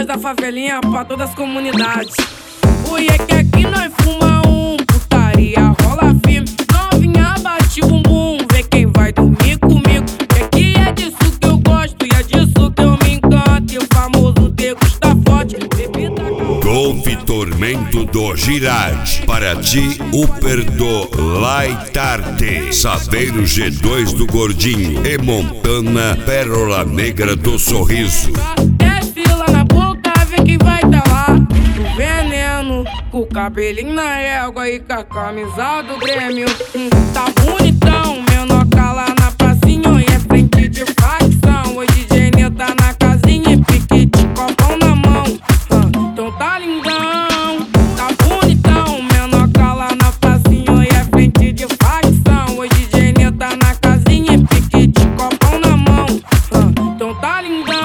nós da favelinha pra todas as comunidades. O é que aqui nós fuma putaria rola firme. Novinha bate o bumbum, vê quem vai dormir comigo. Que aqui é disso que eu gosto e é disso que eu me encanto. E o famoso degusta forte, bebida. Golf Tormento do Girard. Para ti, Upper do Laitarte. Saveiro G2 do Gordinho. E Montana, Pérola Negra do Sorriso. Desce lá na boca, vê quem vai tá lá. O veneno, com o cabelinho na égua e com a camisa do Grêmio. Tá bonitão, menor lá na pracinha e é frente de facção. Hoje DJ tá na casinha e pique de copão na mão. Então tá lindão, tá bonitão, menor lá na pracinha e é frente de facção. Hoje DJ tá na casinha e pique de copão na mão. Então tá lindão.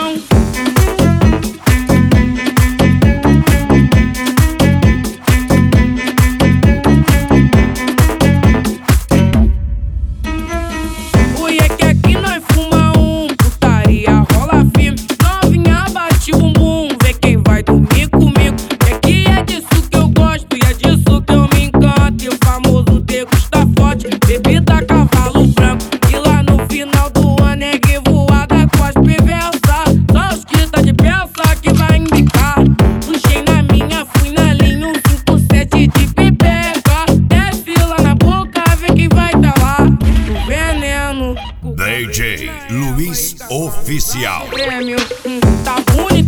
Bebida cavalo branco, e lá no final do ano é revoada com as perversas. Só os que tá de peça que vai indicar. Puxei na minha, fui na linha, 157 de pipeca. Desce lá na boca, vê quem vai tá lá. O veneno, DJ Luiz Oficial. Prêmio, tá bonito.